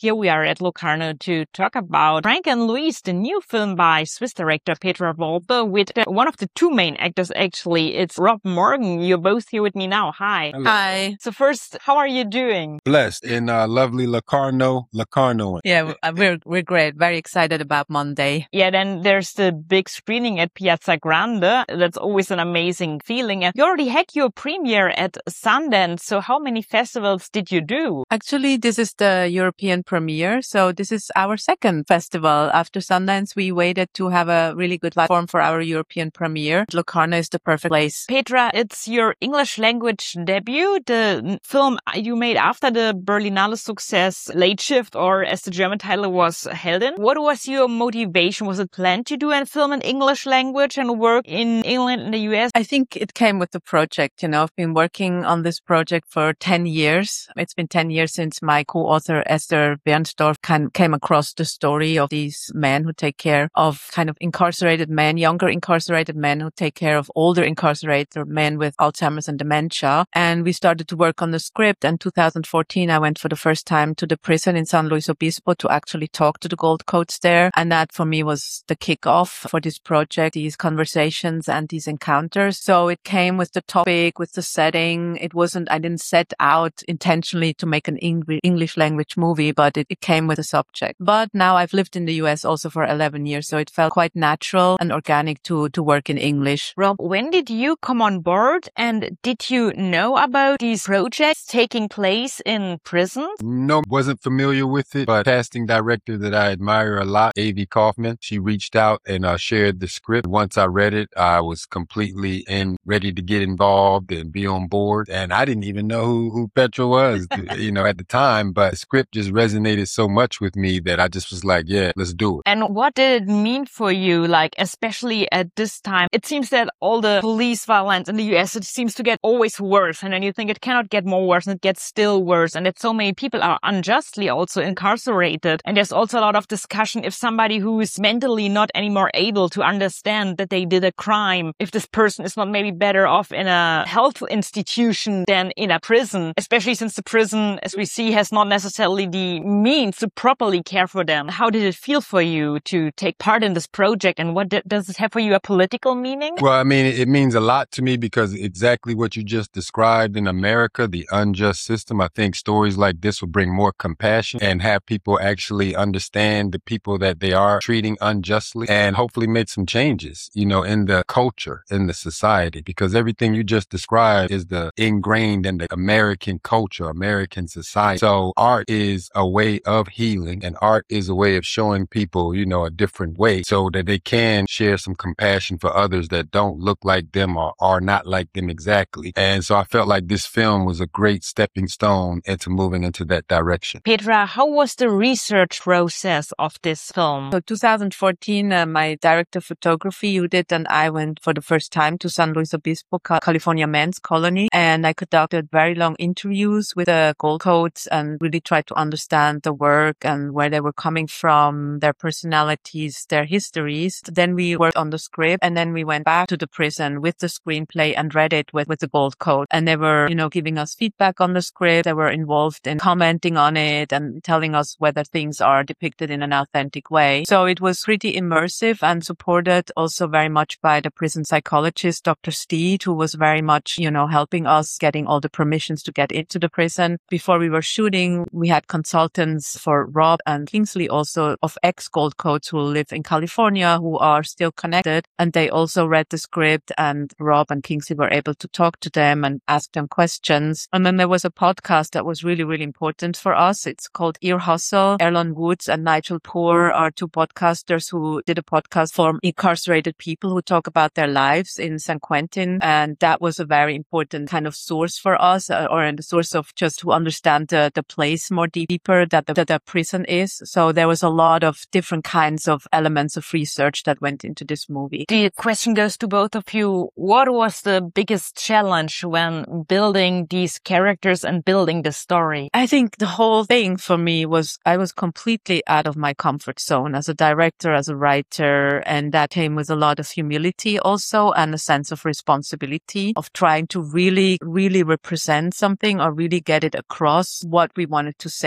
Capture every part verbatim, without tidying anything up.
Here we are at Locarno to talk about Frank and Louise, the new film by Swiss director Petra Volpe, with uh, one of the two main actors, actually. It's Rob Morgan. You're both here with me now. Hi. Hello. Hi. So first, how are you doing? Blessed in uh, lovely Locarno, Locarno. Yeah, we're we're great. Very excited about Monday. Yeah, then there's the big screening at Piazza Grande. That's always an amazing feeling. You already had your premiere at Sundance. So how many festivals did you do? Actually, this is the European premiere. So this is our second festival. After Sundance, we waited to have a really good platform for our European premiere. Locarno is the perfect place. Petra, it's your English language debut, the film you made after the Berlinale success, Late Shift, or as the German title was, Helden. What was your motivation? Was it planned to do a film in English language and work in England and the U S? I think it came with the project. You know, I've been working on this project for ten years. It's been ten years since my co-author Esther Bernstorff came across the story of these men who take care of kind of incarcerated men, younger incarcerated men who take care of older incarcerated men with Alzheimer's and dementia. And we started to work on the script. And two thousand fourteen, I went for the first time to the prison in San Luis Obispo to actually talk to the Gold Coats there. And that for me was the kickoff for this project, these conversations and these encounters. So it came with the topic, with the setting. It wasn't, I didn't set out intentionally to make an English language movie, but it, it came with a subject. But now I've lived in the U S also for eleven years, so it felt quite natural and organic to, to work in English. Rob, when did you come on board, and did you know about these projects taking place in prison? No, wasn't familiar with it, but casting director that I admire a lot, Avi Kaufman, she reached out and uh, shared the script. Once I read it, I was completely in, ready to get involved and be on board. And I didn't even know who, who Petra was, you know, at the time, but the script just resonated so much with me that I just was like, yeah, let's do it. And what did it mean for you, like, especially at this time? It seems that all the police violence in the U S, it seems to get always worse. And then you think it cannot get more worse, and it gets still worse. And that so many people are unjustly also incarcerated. And there's also a lot of discussion if somebody who is mentally not anymore able to understand that they did a crime, if this person is not maybe better off in a health institution than in a prison, especially since the prison, as we see, has not necessarily the means to properly care for them. How did it feel for you to take part in this project, and what d- does it have for you, a political meaning? Well, I mean, it, it means a lot to me because exactly what you just described in America, the unjust system. I think stories like this will bring more compassion and have people actually understand the people that they are treating unjustly, and hopefully make some changes, you know, in the culture, in the society, because everything you just described is the ingrained in the American culture, American society. So art is a way of healing, and art is a way of showing people, you know, a different way so that they can share some compassion for others that don't look like them or are not like them exactly. And so I felt like this film was a great stepping stone into moving into that direction. Petra, how was the research process of this film? So two thousand fourteen, uh, my director of photography, Judith, and I went for the first time to San Luis Obispo, California Men's Colony. And I conducted very long interviews with the Gold Coats and really tried to understand the work and where they were coming from, their personalities, their histories. Then we worked on the script, and then we went back to the prison with the screenplay and read it with, with the Gold Coat. And they were, you know, giving us feedback on the script. They were involved in commenting on it and telling us whether things are depicted in an authentic way. So it was pretty immersive and supported also very much by the prison psychologist, Doctor Steed, who was very much, you know, helping us getting all the permissions to get into the prison. Before we were shooting, we had consultants for Rob and Kingsley also of ex-Gold Coats who live in California, who are still connected. And they also read the script, and Rob and Kingsley were able to talk to them and ask them questions. And then there was a podcast that was really, really important for us. It's called Ear Hustle. Erlon Woods and Nigel Poor are two podcasters who did a podcast for incarcerated people who talk about their lives in San Quentin. And that was a very important kind of source for us, uh, or a source of just to understand the, the place more deeper that the, that the prison is. So there was a lot of different kinds of elements of research that went into this movie. The question goes to both of you. What was the biggest challenge when building these characters and building the story? I think the whole thing for me was I was completely out of my comfort zone as a director, as a writer, and that came with a lot of humility also and a sense of responsibility of trying to really, really represent something or really get it across what we wanted to say with the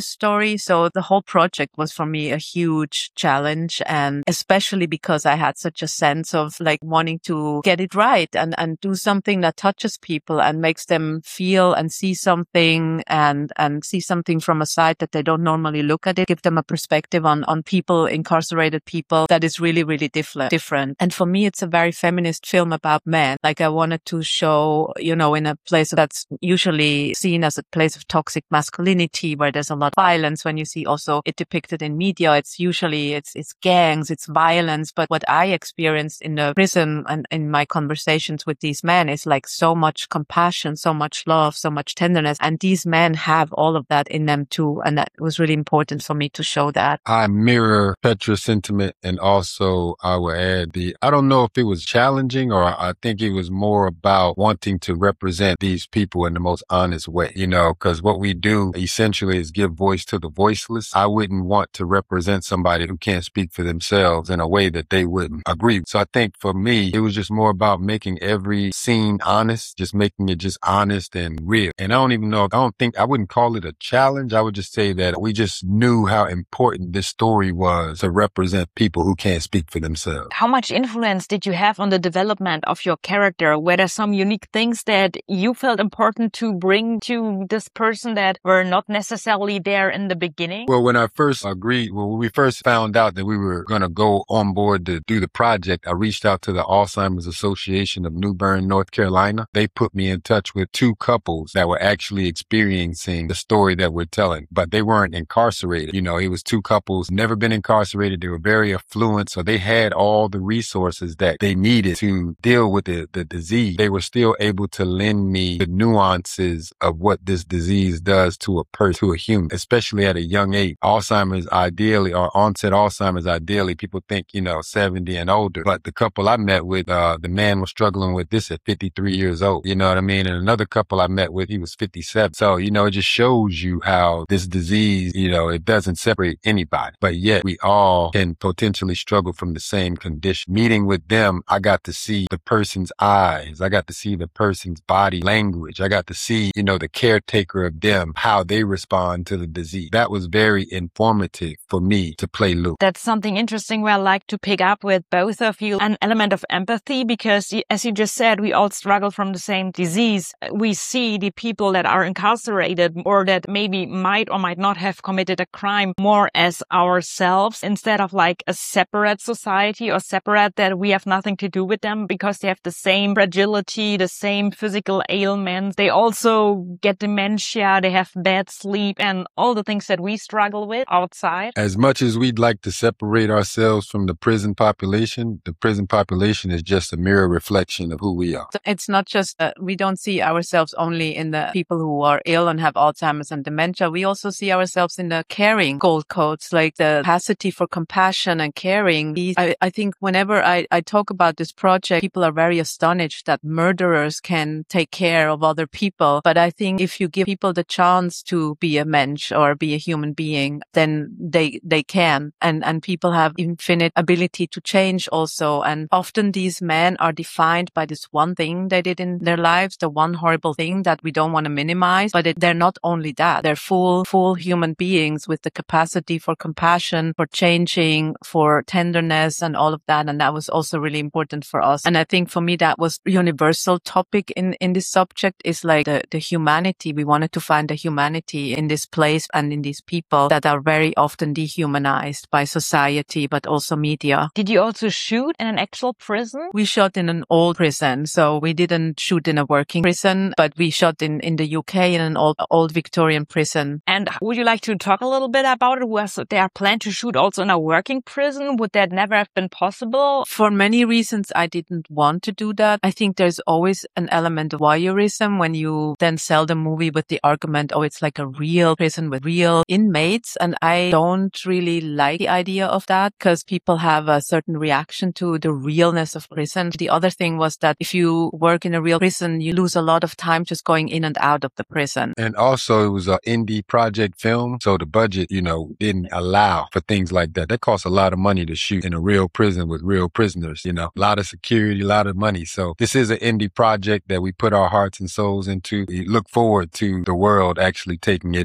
this story. So the whole project was for me a huge challenge, and especially because I had such a sense of like wanting to get it right and, and do something that touches people and makes them feel and see something and, and see something from a side that they don't normally look at it, give them a perspective on, on people, incarcerated people that is really, really different, different. And for me, it's a very feminist film about men. Like I wanted to show, you know, in a place that's usually seen as a place of toxic masculinity where there's a lot of violence. When you see also it depicted in media, it's usually, it's, it's gangs, it's violence. But what I experienced in the prison and in my conversations with these men is like so much compassion, so much love, so much tenderness. And these men have all of that in them too. And that was really important for me to show that. I mirror Petra's sentiment, and also I will add the, I don't know if it was challenging, or I think it was more about wanting to represent these people in the most honest way, you know, because what we do essentially is give voice to the voiceless. I wouldn't want to represent somebody who can't speak for themselves in a way that they wouldn't agree. So I think for me, it was just more about making every scene honest, just making it just honest and real. And I don't even know, I don't think, I wouldn't call it a challenge. I would just say that we just knew how important this story was to represent people who can't speak for themselves. How much influence did you have on the development of your character? Were there some unique things that you felt important to bring to this person that were not necessarily there in the beginning? Well, when I first agreed, well, when we first found out that we were going to go on board to do the project, I reached out to the Alzheimer's Association of New Bern, North Carolina. They put me in touch with two couples that were actually experiencing the story that we're telling, but they weren't incarcerated. You know, it was two couples, never been incarcerated. They were very affluent, so they had all the resources that they needed to deal with the, the disease. They were still able to lend me the nuances of what this disease does to a person, to a human, especially at a young age. Alzheimer's ideally, or onset Alzheimer's ideally, people think, you know, seventy and older. But the couple I met with, uh, the man was struggling with this at fifty-three years old. You know what I mean? And another couple I met with, he was fifty-seven. So, you know, it just shows you how this disease, you know, it doesn't separate anybody, but yet we all can potentially struggle from the same condition. Meeting with them, I got to see the person's eyes. I got to see the person's body language. I got to see, you know, the caretaker of them, how they respond to the disease. That was very informative for me to play Luke. That's something interesting where I like to pick up with both of you, an element of empathy, because as you just said, we all struggle from the same disease. We see the people that are incarcerated or that maybe might or might not have committed a crime more as ourselves instead of like a separate society or separate that we have nothing to do with them because they have the same fragility, the same physical ailments. They also get dementia, they have bad sleep and all the things that we struggle with outside. As much as we'd like to separate ourselves from the prison population, the prison population is just a mirror reflection of who we are. It's not just that we don't see ourselves only in the people who are ill and have Alzheimer's and dementia. We also see ourselves in the caring gold codes, like the capacity for compassion and caring. I, I think whenever I, I talk about this project, people are very astonished that murderers can take care of other people. But I think if you give people the chance to be a mensch or be a human being, then they, they can. And, and people have infinite ability to change also. And often these men are defined by this one thing they did in their lives, the one horrible thing that we don't want to minimize. But it, they're not only that, they're full, full human beings with the capacity for compassion, for changing, for tenderness and all of that. And that was also really important for us. And I think for me, that was a universal topic in, in this subject is like the, the humanity. We wanted to find the humanity in this place and in these people that are very often dehumanized by society, but also media. Did you also shoot in an actual prison? We shot in an old prison. So we didn't shoot in a working prison, but we shot in, in the U K in an old, old Victorian prison. And would you like to talk a little bit about it? Was there planned to shoot also in a working prison? Would that never have been possible? For many reasons, I didn't want to do that. I think there's always an element of voyeurism when you then sell the movie with the argument, oh, it's like a real prison with real inmates. And I don't really like the idea of that because people have a certain reaction to the realness of prison. The other thing was that if you work in a real prison, you lose a lot of time just going in and out of the prison. And also it was an indie project film. So the budget, you know, didn't allow for things like that. That costs a lot of money to shoot in a real prison with real prisoners, you know, a lot of security, a lot of money. So this is an indie project that we put our hearts and souls into. We look forward to the world actually taking it in and seeing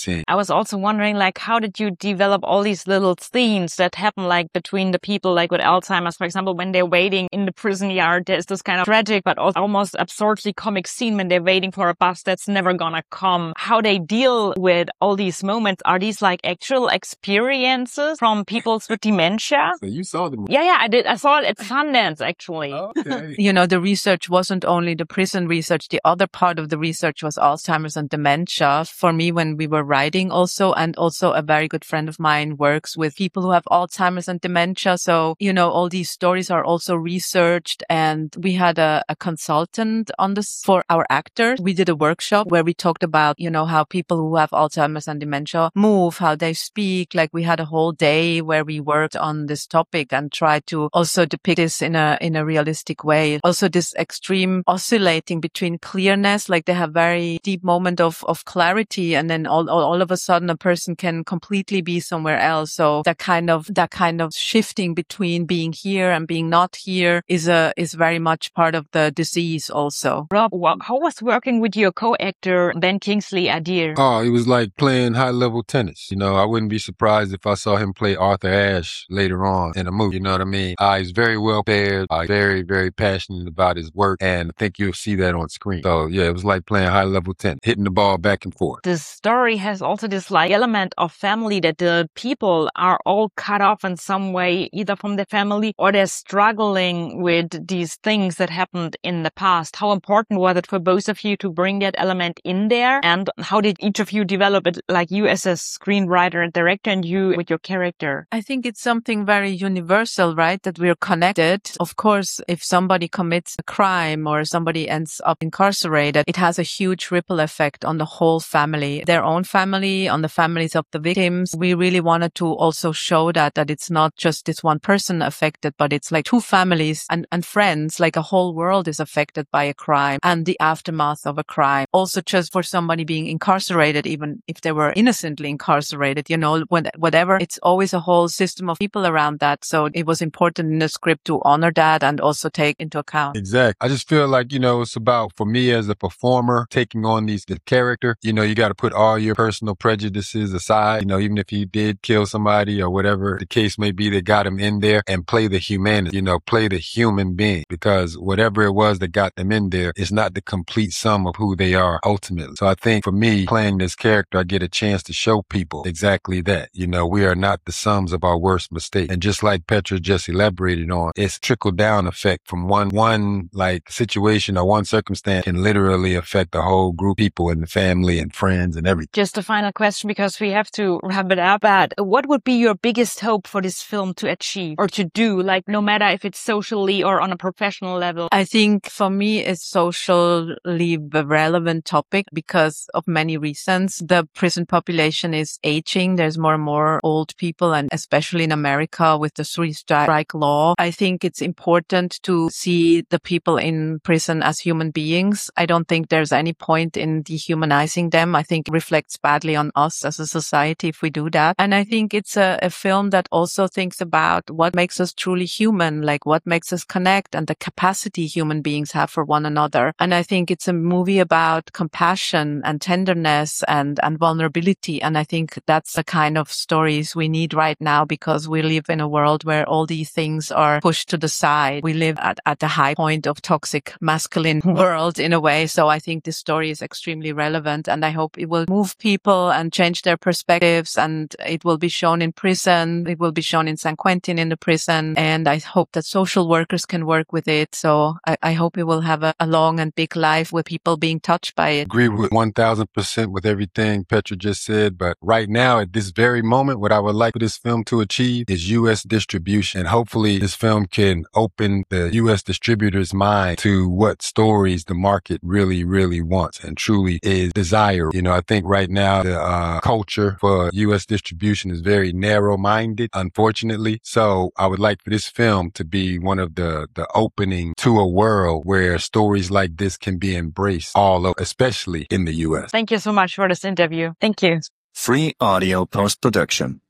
scene. I was also wondering, like, how did you develop all these little scenes that happen, like, between the people, like with Alzheimer's, for example, when they're waiting in the prison yard, there's this kind of tragic, but also almost absurdly comic scene when they're waiting for a bus that's never gonna come. How they deal with all these moments. Are these like actual experiences from people with dementia? So you saw them? Yeah, yeah, I did. I saw it at Sundance, actually. Okay. You know, the research wasn't only the prison research. The other part of the research was Alzheimer's and dementia. For me, when we were writing also, and also a very good friend of mine works with people who have Alzheimer's and dementia. So, you know, all these stories are also researched, and we had a, a consultant on this for our actors. We did a workshop where we talked about, you know, how people who have Alzheimer's and dementia move, how they speak. Like we had a whole day where we worked on this topic and tried to also depict this in a, in a realistic way. Also this extreme oscillating between clearness, like they have very deep moment of, of clarity. And then all, all, all of a sudden a person can completely be somewhere else. So that kind of, that kind of shifting between being here and being not here is a, is very much part of the disease also. Rob, how was working with your co-actor, Ben Kingsley Adir? Oh, it was like playing high-level tennis. You know, I wouldn't be surprised if I saw him play Arthur Ashe later on in a movie. You know what I mean? Uh, he's very well paired, uh, very, very passionate about his work, and I think you'll see that on screen. So, yeah, it was like playing high-level tennis, hitting the ball back and forth. The story has also this like element of family, that the people are all cut off in some way, either from their family or they're struggling with these things that happened in the past. How important was it for both of you to bring that element in there? And how did each of you develop it, like you as a screenwriter and director and you with your character? I think it's something very universal, right? That we're connected. Of course, if somebody commits a crime or somebody ends up incarcerated, it has a huge ripple effect on the whole family, their own family, on the families of the victims. We really wanted to also show that, that it's not just this one person affected, but it's like two families and, and friends, like a whole world is affected by a crime and the aftermath of a crime. Also just for somebody being incarcerated, even if they were innocently incarcerated, you know, when, whatever, it's always a whole system of people around that. So it was important in the script to honor that and also take into account. Exactly. I just feel like, you know, it's about, for me as a performer, taking on these, the character, you know, you got to put all your personal prejudices aside, you know, even if you did kill somebody or whatever the case may be, they got him in there, and play the humanity, you know, play the human being, because whatever it was that got them in there is not the complete sum of who they are ultimately. So I think for me, playing this character, I get a chance to show people exactly that, you know, we are not the sums of our worst mistakes. And just like Petra just elaborated on, it's trickle down effect from one, one like situation or one circumstance can literally affect the whole group of people and the family and friends and everything. Just a final question, because we have to wrap it up. But what would be your biggest hope for this film to achieve or to do, like no matter if it's socially or on a professional level? I think for me, it's socially relevant topic because of many reasons. The prison population is aging. There's more and more old people, and especially in America with the three strike law, I think it's important to see the people in prison as human beings. I don't think there's any point in dehumanizing them. I think it reflects badly on us as a society if we do that. And I think it's a, a film that also thinks about what makes us truly human, like what makes us connect and the capacity human beings have for one another. And I think it's a movie about compassion and tenderness and, and vulnerability. And I think that's the kind of stories we need right now, because we live in a world where all these things are pushed to the side. We live at, at the high point of toxic masculine world in a way. So I think this story is extremely relevant, and I hope it will move people and change their perspectives, and it will be shown in prison. It will be shown in San Quentin in the prison. And I hope that social workers can work with it. So I, I hope it will have a, a long and big life with people being touched by it. Agree with one thousand percent with everything Petra just said. But right now, at this very moment, what I would like for this film to achieve is U S distribution. And hopefully this film can open the U S distributor's mind to what stories the market really, really wants and truly is desire. You know, I think right now the uh, culture for U S distribution is very narrow-minded, unfortunately. So I would like for this film to be one of the, the opening to a world where stories like this can be embraced all over, especially in the U S. Thank you so much for this interview. Thank you. Free audio post-production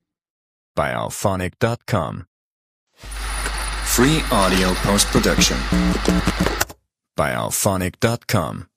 by alphonic dot com. Free audio post-production by alphonic dot com.